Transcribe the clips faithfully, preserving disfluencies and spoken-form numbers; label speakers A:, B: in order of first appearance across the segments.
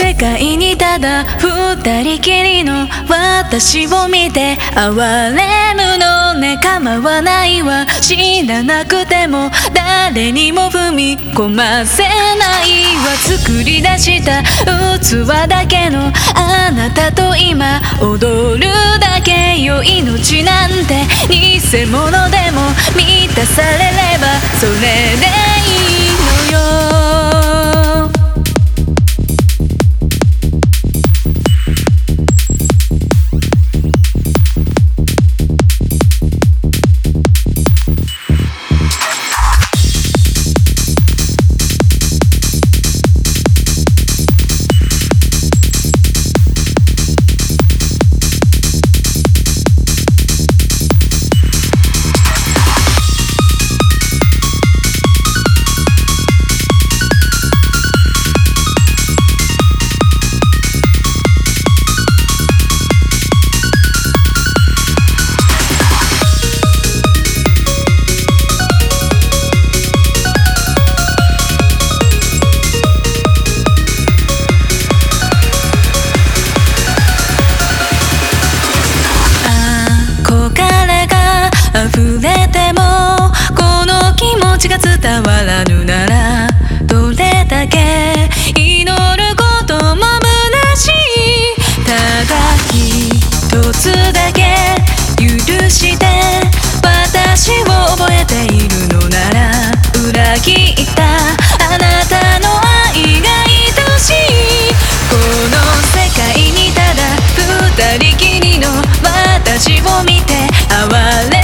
A: 世界にただ二人きりの私を見て哀れむのね。構わないわ、知らなくても誰にも踏み込ませないわ。作り出した器だけのあなたと今踊るだけよ。命なんて偽物でも満たされればそれでいいのよ。溢れてもこの気持ちが伝わらぬならどれだけ祈ることも虚しい。ただ一つだけ許して私を覚えているのなら裏切ったあなたの愛が愛しい。この世界にただ二人きりの私を見て哀れ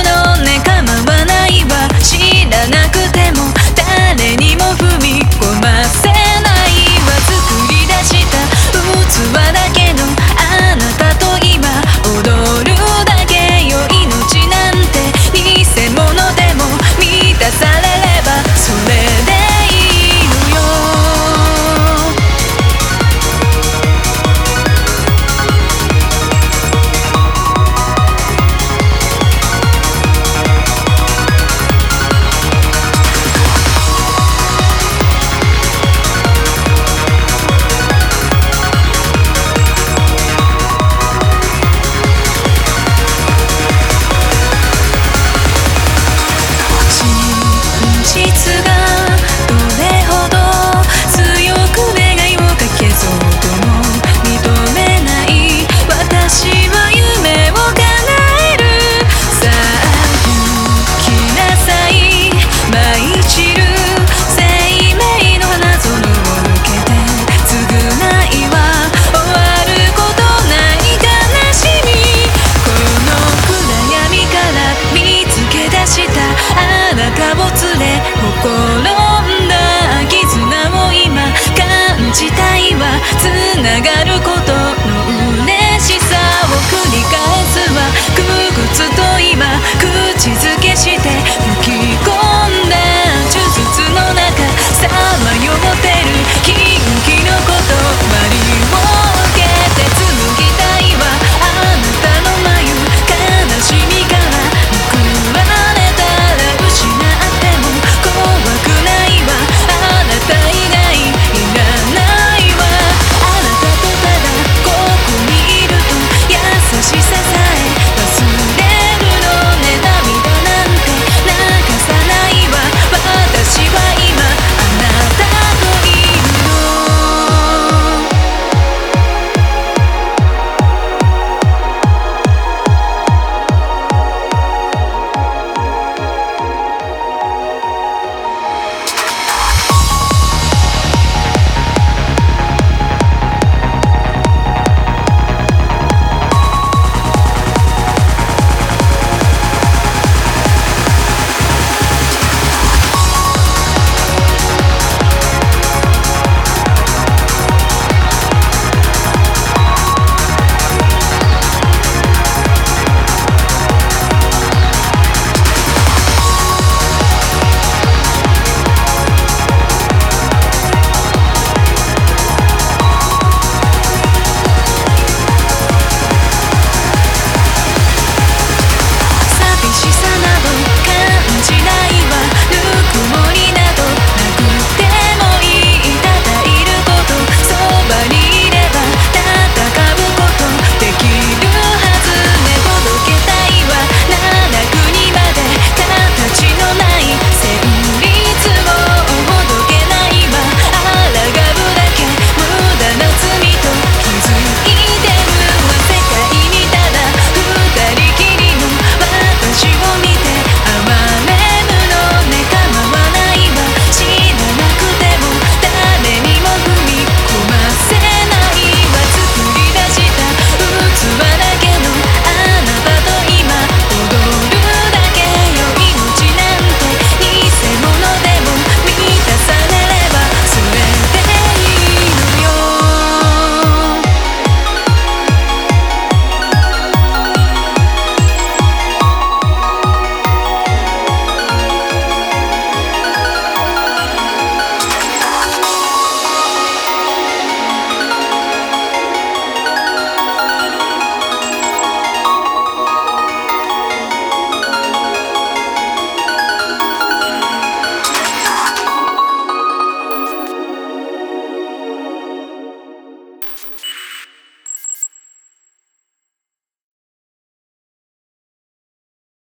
A: なくても誰にも踏み込ませないわ。作り出した器だけのあなたと今踊るだけよ。命なんて偽物でも満たされればそれでいいのよ。あなたを連れほころんだ絆を今感じたいわ。つながることの嬉しさを繰り返すわ。くぐつと今口づけして吹き込んだ呪術の中さまよってる